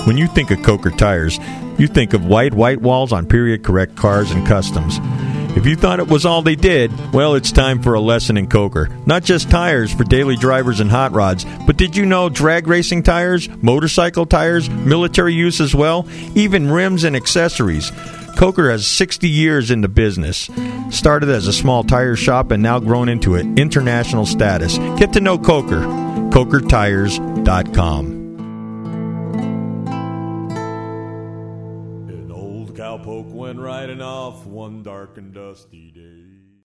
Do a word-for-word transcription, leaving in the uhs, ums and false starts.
When you think of Coker Tires, you think of white, white walls on period-correct cars and customs. If you thought it was all they did, well, it's time for a lesson in Coker. Not just tires for daily drivers and hot rods, but did you know drag racing tires, motorcycle tires, military use as well, even rims and accessories? Coker has sixty years in the business. Started as a small tire shop and now grown into an international status. Get to know Coker. Coker Tires dot com. An old cowpoke went riding off one dark and dusty day.